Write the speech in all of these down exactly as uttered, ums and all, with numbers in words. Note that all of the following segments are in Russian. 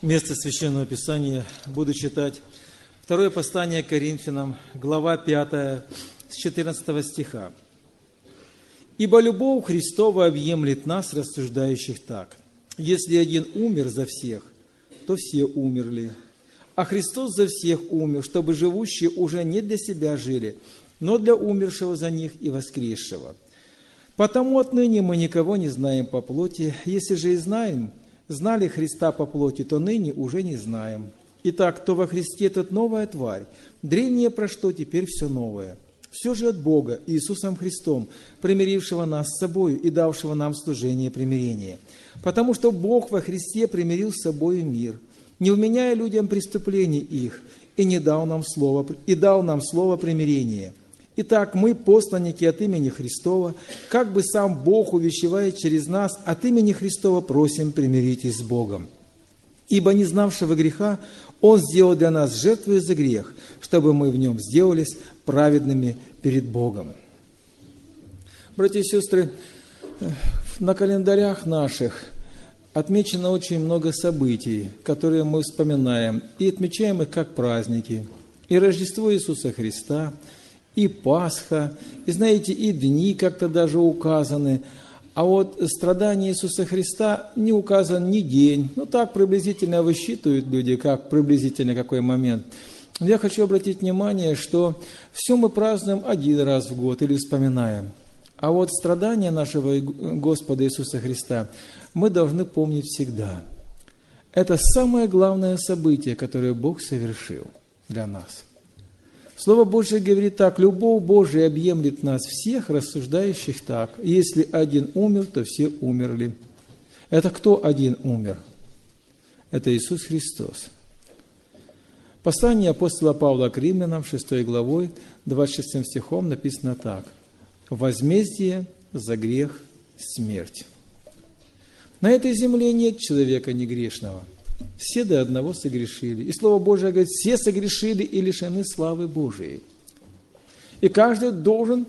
Место Священного Писания буду читать второе послание к Коринфянам, глава пятая, с четырнадцатого стиха. «Ибо любовь Христова объемлет нас, рассуждающих так: если один умер за всех, то все умерли. А Христос за всех умер, чтобы живущие уже не для себя жили, но для умершего за них и воскресшего. Потому отныне мы никого не знаем по плоти, если же и знаем, знали Христа по плоти, то ныне уже не знаем. Итак, кто во Христе, тот новая тварь. Древнее прошло, теперь все новое. Все же от Бога, Иисусом Христом, примирившего нас с собою и давшего нам служение примирения. Потому что Бог во Христе примирил с собою мир, не вменяя людям преступлений их, и не дал нам слово, и дал нам слово примирения. Итак, мы, посланники от имени Христова, как бы сам Бог увещевает через нас, от имени Христова просим, примиритесь с Богом. Ибо не знавшего греха Он сделал для нас жертвой за грех, чтобы мы в нем сделались праведными перед Богом». Братья и сестры, на календарях наших отмечено очень много событий, которые мы вспоминаем, и отмечаем их как праздники. И Рождество Иисуса Христа, и Пасха, и, знаете, и дни как-то даже указаны. А вот страдания Иисуса Христа не указан ни день. Ну, так приблизительно высчитывают люди, как приблизительно какой момент. Я хочу обратить внимание, что все мы празднуем один раз в год или вспоминаем. А вот страдания нашего Господа Иисуса Христа мы должны помнить всегда. Это самое главное событие, которое Бог совершил для нас. Слово Божие говорит так: «Любовь Божия объемлет нас всех, рассуждающих так. Если один умер, то все умерли». Это кто один умер? Это Иисус Христос. Послание апостола Павла к Римлянам, шестой главой, двадцать шестым стихом написано так: «Возмездие за грех – смерть». На этой земле нет человека негрешного. Все до одного согрешили. И Слово Божие говорит: все согрешили и лишены славы Божией. И каждый должен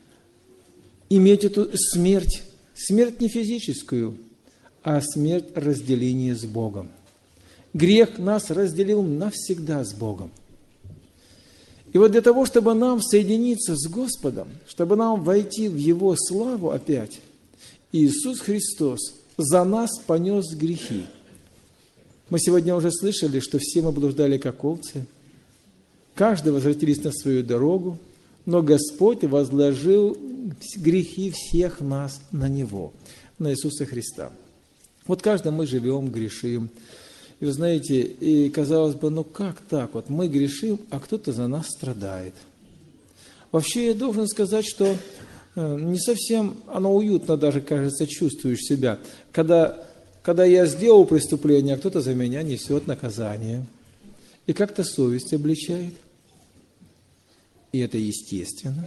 иметь эту смерть. Смерть не физическую, а смерть разделения с Богом. Грех нас разделил навсегда с Богом. И вот для того, чтобы нам соединиться с Господом, чтобы нам войти в Его славу опять, Иисус Христос за нас понес грехи. Мы сегодня уже слышали, что все мы блуждали как овцы, каждый возвратились на свою дорогу, но Господь возложил грехи всех нас на Него, на Иисуса Христа. Вот каждый мы живем, грешим. И вы знаете, и казалось бы, ну как так? Вот мы грешим, а кто-то за нас страдает. Вообще я должен сказать, что не совсем оно уютно даже, кажется, чувствуешь себя, когда... Когда я сделал преступление, а кто-то за меня несет наказание. И как-то совесть обличает. И это естественно.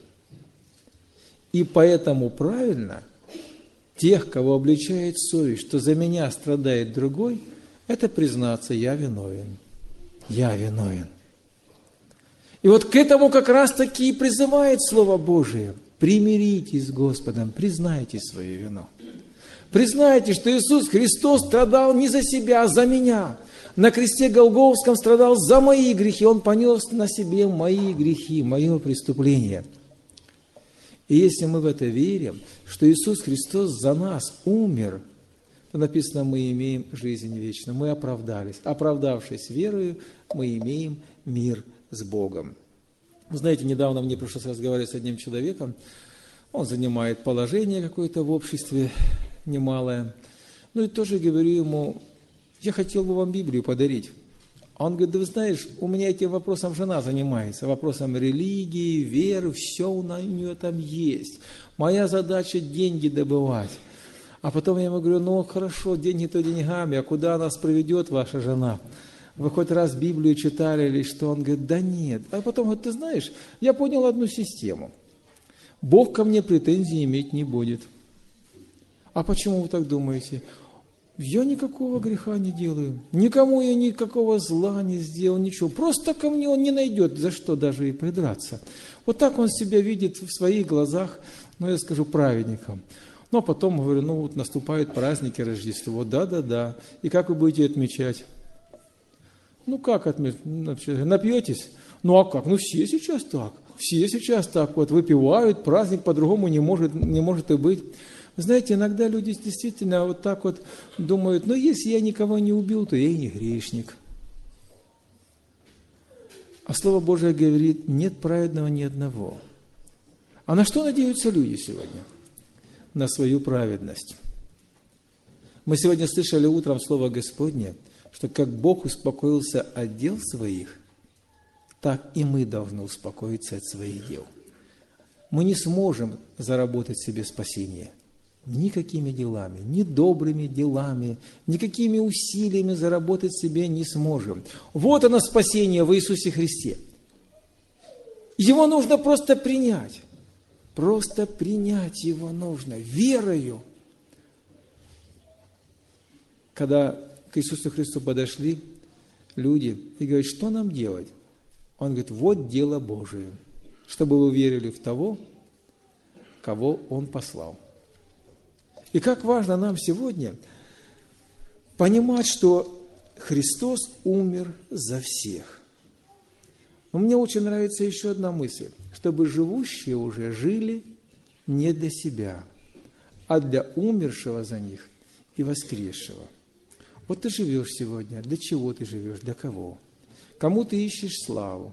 И поэтому правильно тех, кого обличает совесть, что за меня страдает другой, это признаться: я виновен. Я виновен. И вот к этому как раз-таки и призывает Слово Божие. Примиритесь с Господом, признайте свою вину. Признайте, что Иисус Христос страдал не за себя, а за меня. На кресте Голгофском страдал за мои грехи. Он понес на себе мои грехи, мое преступление. И если мы в это верим, что Иисус Христос за нас умер, то написано: мы имеем жизнь вечную. Мы оправдались. Оправдавшись верою, мы имеем мир с Богом. Вы знаете, недавно мне пришлось разговаривать с одним человеком. Он занимает положение какое-то в обществе, немалое. Ну и тоже говорю ему: я хотел бы вам Библию подарить. А он говорит: да вы знаешь, у меня этим вопросом жена занимается, вопросом религии, веры, все у нее там есть. Моя задача деньги добывать. А потом я ему говорю: ну хорошо, деньги-то деньгами, а куда нас проведет ваша жена? Вы хоть раз Библию читали или что? Он говорит: да нет. А потом говорит: ты знаешь, я понял одну систему. Бог ко мне претензий иметь не будет. А почему вы так думаете? Я никакого греха не делаю. Никому я никакого зла не сделал, ничего. Просто ко мне он не найдет, за что даже и придраться. Вот так он себя видит в своих глазах, ну я скажу, праведником. Ну, а потом говорю, ну, вот наступают праздники Рождества. Да-да-да. И как вы будете отмечать? Ну, как отмечать? Напьетесь? Ну, а как? Ну, все сейчас так. Все сейчас так вот выпивают, праздник по-другому не может, не может и быть. Знаете, иногда люди действительно вот так вот думают, ну, если я никого не убил, то я и не грешник. А Слово Божие говорит, нет праведного ни одного. А на что надеются люди сегодня? На свою праведность. Мы сегодня слышали утром Слово Господне, что как Бог успокоился от дел своих, так и мы должны успокоиться от своих дел. Мы не сможем заработать себе спасение никакими делами, ни добрыми делами, никакими усилиями заработать себе не сможем. Вот оно спасение в Иисусе Христе. Его нужно просто принять. Просто принять его нужно верою. Когда к Иисусу Христу подошли люди и говорят, что нам делать? Он говорит, вот дело Божие, чтобы вы верили в того, кого Он послал. И как важно нам сегодня понимать, что Христос умер за всех. Но мне очень нравится еще одна мысль, чтобы живущие уже жили не для себя, а для умершего за них и воскресшего. Вот ты живешь сегодня, для чего ты живешь, для кого? Кому ты ищешь славу?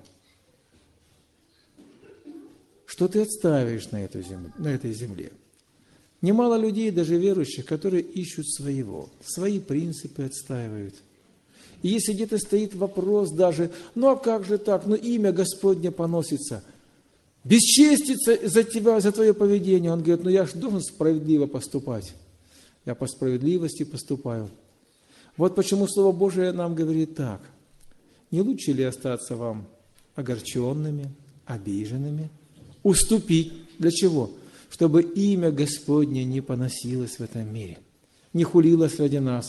Что ты отстаиваешь на, эту земле, на этой земле? Немало людей, даже верующих, которые ищут своего, свои принципы отстаивают. И если где-то стоит вопрос даже, ну а как же так, ну имя Господне поносится, бесчестится за тебя, за твое поведение. Он говорит, ну я же должен справедливо поступать. Я по справедливости поступаю. Вот почему Слово Божие нам говорит так. Не лучше ли остаться вам огорченными, обиженными, уступить? Для чего? Чтобы имя Господне не поносилось в этом мире, не хулилось ради нас.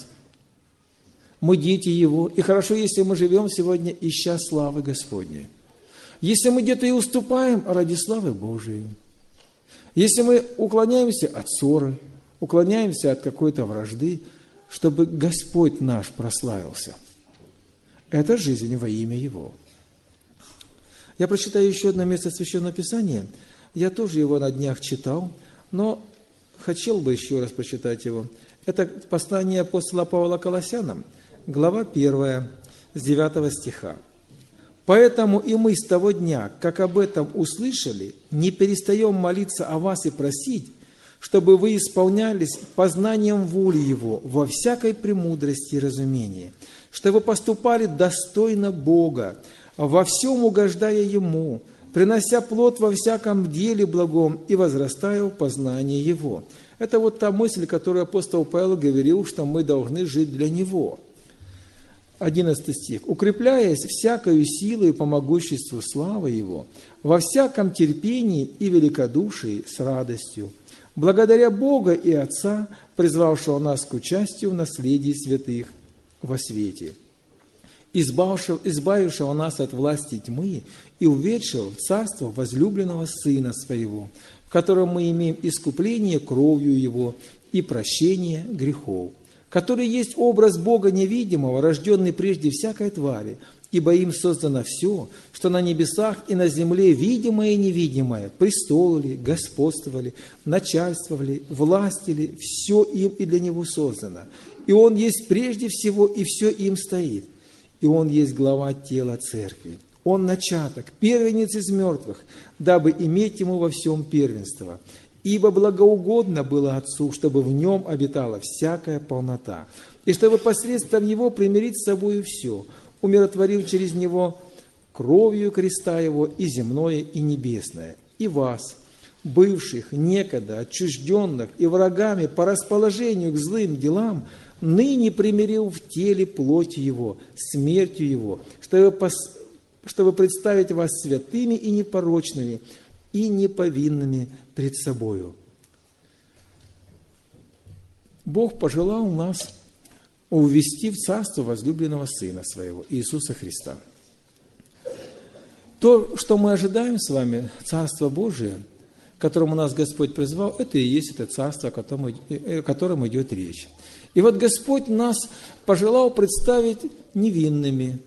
Мы дети Его, и хорошо, если мы живем сегодня, ища славы Господней. Если мы где-то и уступаем, ради славы Божией. Если мы уклоняемся от ссоры, уклоняемся от какой-то вражды, чтобы Господь наш прославился. Это жизнь во имя Его. Я прочитаю еще одно место Священного Писания. Я тоже его на днях читал, но хотел бы еще раз прочитать его. Это послание апостола Павла Колоссянам, глава первая, с девятого стиха. «Поэтому и мы с того дня, как об этом услышали, не перестаем молиться о вас и просить, чтобы вы исполнялись познанием воли Его во всякой премудрости и разумении, чтобы поступали достойно Бога, во всем угождая Ему, принося плод во всяком деле благом и возрастая в познании Его». Это вот та мысль, которую апостол Павел говорил, что мы должны жить для Него. одиннадцатый стих. «Укрепляясь всякою силой по могуществу славы Его, во всяком терпении и великодушии с радостью, благодаря Бога и Отца, призвавшего нас к участию в наследии святых во свете, избавившего, избавившего нас от власти тьмы и уведшего в царство возлюбленного Сына Своего, в котором мы имеем искупление кровью Его и прощение грехов, который есть образ Бога невидимого, рожденный прежде всякой твари, ибо им создано все, что на небесах и на земле, видимое и невидимое, престолы, господствовали, начальствовали, властили, все им и для Него создано. И Он есть прежде всего, и все им стоит. И Он есть глава тела Церкви. Он начаток, первенец из мертвых, дабы иметь Ему во всем первенство. Ибо благоугодно было Отцу, чтобы в Нем обитала всякая полнота, и чтобы посредством Его примирить с собою все, умиротворив через Него кровью креста Его и земное, и небесное, и вас, бывших некогда отчужденных и врагами по расположению к злым делам, ныне примирил в теле плотью Его, смертью Его, чтобы, пос... чтобы представить вас святыми и непорочными, и неповинными пред собою». Бог пожелал нас уввести в царство возлюбленного Сына Своего, Иисуса Христа. То, что мы ожидаем с вами, Царство Божие, к которому нас Господь призвал, это и есть это царство, о котором, о котором идет речь. И вот Господь нас пожелал представить невинными,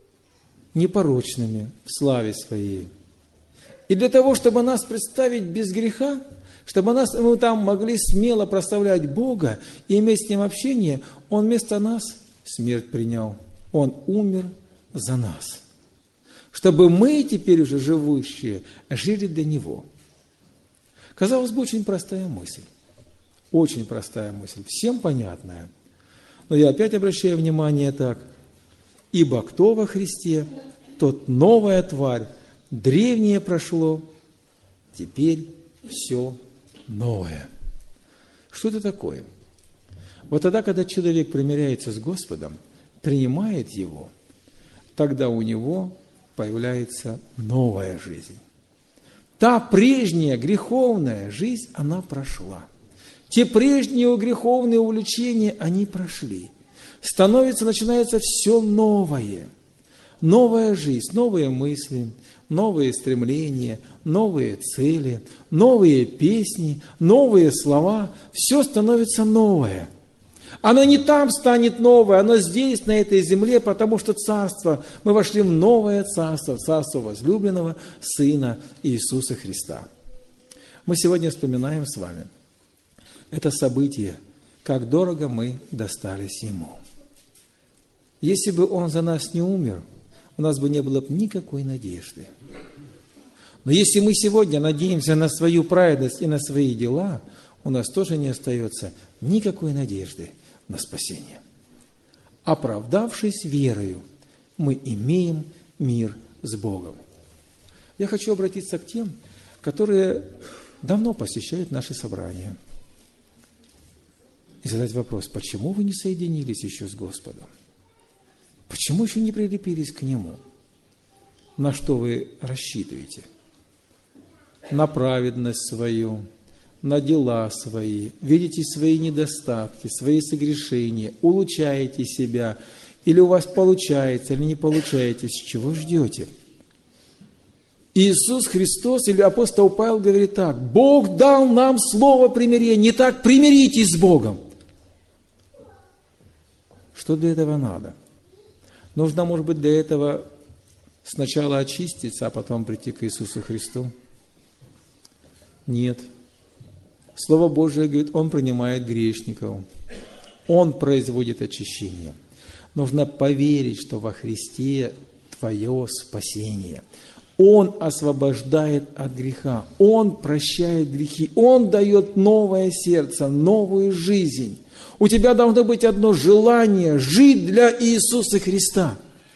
непорочными в славе Своей. И для того, чтобы нас представить без греха, чтобы нас, мы там могли смело прославлять Бога и иметь с Ним общение, Он вместо нас смерть принял. Он умер за нас. Чтобы мы теперь уже живущие жили для Него. Казалось бы, очень простая мысль. Очень простая мысль. Всем понятная. Но я опять обращаю внимание так. Ибо кто во Христе, тот новая тварь. Древнее прошло, теперь все новое. Что это такое? Вот тогда, когда человек примиряется с Господом, принимает Его, тогда у него появляется новая жизнь. Та прежняя греховная жизнь, она прошла. Те прежние греховные увлечения, они прошли. Становится, начинается все новое. Новая жизнь, новые мысли, новые стремления, новые цели, новые песни, новые слова. Все становится новое. Оно не там станет новое, оно здесь, на этой земле, потому что царство, мы вошли в новое царство, царство возлюбленного Сына Иисуса Христа. Мы сегодня вспоминаем с вами это событие, как дорого мы достались Ему. Если бы Он за нас не умер, у нас бы не было никакой надежды. Но если мы сегодня надеемся на свою праведность и на свои дела, у нас тоже не остается никакой надежды на спасение. Оправдавшись верою, мы имеем мир с Богом. Я хочу обратиться к тем, которые давно посещают наши собрания, и задать вопрос, почему вы не соединились еще с Господом? Почему еще не прилепились к Нему? На что вы рассчитываете? На праведность свою, на дела свои, видите свои недостатки, свои согрешения, улучшаете себя, или у вас получается, или не получается, с чего ждете? Иисус Христос, или апостол Павел говорит так, Бог дал нам слово примирения, не так примиритесь с Богом. Что для этого надо? Нужно, может быть, для этого сначала очиститься, а потом прийти к Иисусу Христу? Нет. Слово Божие говорит, Он принимает грешников. Он производит очищение. Нужно поверить, что во Христе твое спасение. Он освобождает от греха. Он прощает грехи. Он дает новое сердце, новую жизнь. У тебя должно быть одно желание жить для Иисуса Христа.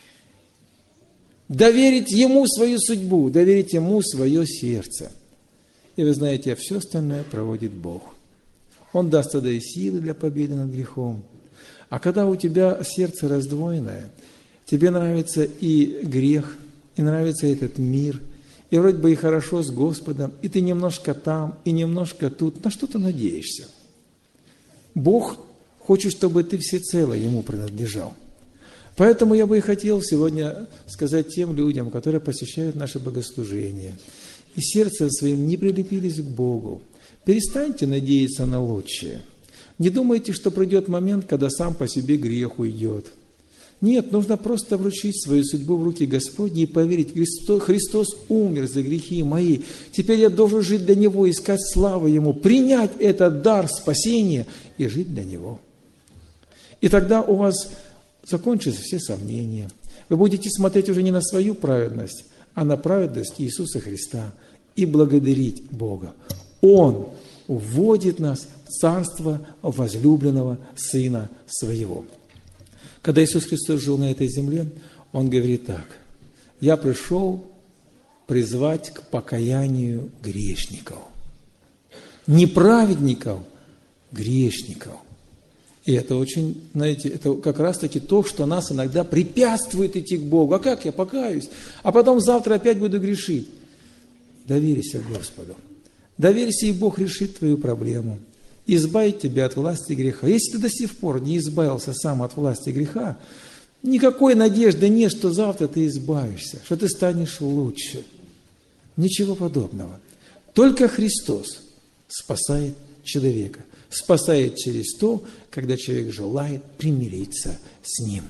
Доверить Ему свою судьбу, доверить Ему свое сердце. И вы знаете, все остальное проводит Бог. Он даст тогда и силы для победы над грехом. А когда у тебя сердце раздвоенное, тебе нравится и грех, и нравится этот мир, и вроде бы и хорошо с Господом, и ты немножко там, и немножко тут, на что ты надеешься? Бог хочет, чтобы ты всецело Ему принадлежал. Поэтому я бы и хотел сегодня сказать тем людям, которые посещают наше богослужение, и сердцем своим не прилепились к Богу. Перестаньте надеяться на лучшее. Не думайте, что придет момент, когда сам по себе грех уйдет. Нет, нужно просто вручить свою судьбу в руки Господни и поверить, Христос умер за грехи мои. Теперь я должен жить для Него, искать славу Ему, принять этот дар спасения и жить для Него. И тогда у вас закончатся все сомнения. Вы будете смотреть уже не на свою праведность, а на праведность Иисуса Христа и благодарить Бога. Он вводит нас в царство возлюбленного Сына Своего. Когда Иисус Христос жил на этой земле, Он говорит так: «Я пришел призвать к покаянию грешников». Не праведников, грешников. И это очень, знаете, это как раз-таки то, что нас иногда препятствует идти к Богу. А как я покаюсь? А потом завтра опять буду грешить. Доверься Господу. Доверься, и Бог решит твою проблему. Избавит тебя от власти греха. Если ты до сих пор не избавился сам от власти греха, никакой надежды нет, что завтра ты избавишься, что ты станешь лучше. Ничего подобного. Только Христос спасает человека. Спасает через то, когда человек желает примириться с Ним.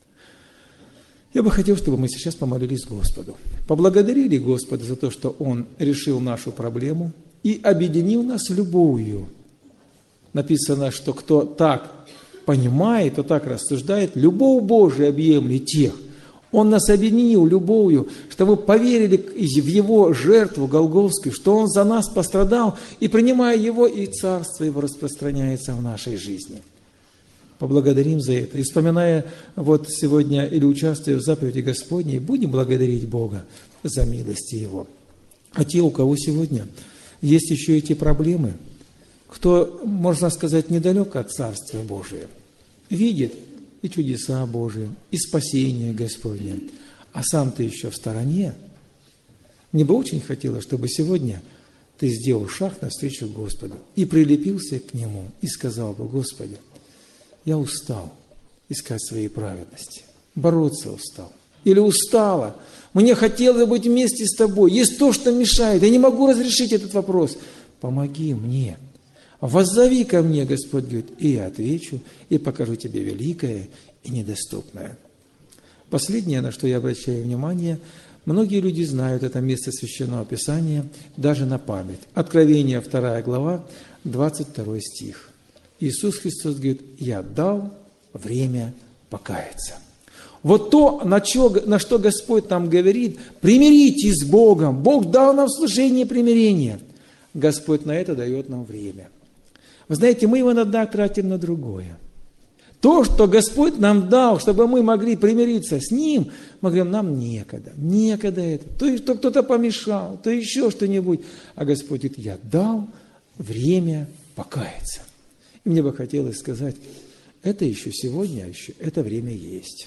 Я бы хотел, чтобы мы сейчас помолились Господу. Поблагодарили Господа за то, что Он решил нашу проблему и объединил нас любовью. Написано, что кто так понимает, кто так рассуждает, любовь Божия объемлет тех. Он нас объединил любовью, чтобы поверили в Его жертву Голгофскую, что Он за нас пострадал, и принимая Его, и Царство Его распространяется в нашей жизни. Поблагодарим за это. И вспоминая вот сегодня или участвуя в заповеди Господней, будем благодарить Бога за милости Его. А те, у кого сегодня есть еще эти проблемы, кто, можно сказать, недалек от Царствия Божия, видит и чудеса Божии, и спасение Господне, а сам ты еще в стороне, мне бы очень хотелось, чтобы сегодня ты сделал шаг навстречу Господу и прилепился к Нему и сказал бы: Господи, я устал искать своей праведности, бороться устал. Или устала, мне хотелось быть вместе с Тобой, есть то, что мешает, я не могу разрешить этот вопрос. Помоги мне. Воззови ко мне, Господь говорит, и я отвечу, и покажу тебе великое и недоступное. Последнее, на что я обращаю внимание, многие люди знают это место Священного Писания даже на память. Откровение, вторая глава, двадцать второй стих. Иисус Христос говорит: «Я дал время покаяться». Вот то, на что, на что Господь нам говорит: примиритесь с Богом. Бог дал нам служение примирения. Господь на это дает нам время. Вы знаете, мы его иногда тратим на другое. То, что Господь нам дал, чтобы мы могли примириться с Ним, мы говорим: нам некогда, некогда это. То, что кто-то помешал, то еще что-нибудь. А Господь говорит: я дал время покаяться. И мне бы хотелось сказать, это еще сегодня, еще это время есть.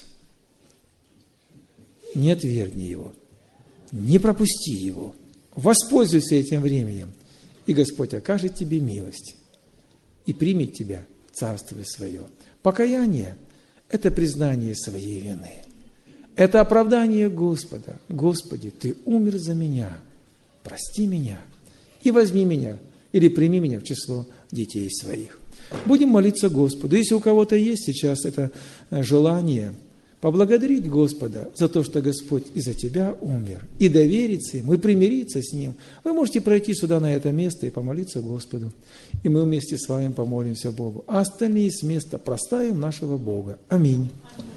Не отвергни его, не пропусти его, воспользуйся этим временем, и Господь окажет тебе милость и примет тебя в Царствие Свое. Покаяние – это признание своей вины. Это оправдание Господа. Господи, Ты умер за меня, прости меня и возьми меня, или прими меня в число детей своих. Будем молиться Господу. Если у кого-то есть сейчас это желание поблагодарить Господа за то, что Господь и за тебя умер, и довериться Ему, и примириться с Ним, вы можете пройти сюда, на это место, и помолиться Господу. И мы вместе с вами помолимся Богу. А остальные с места проставим нашего Бога. Аминь.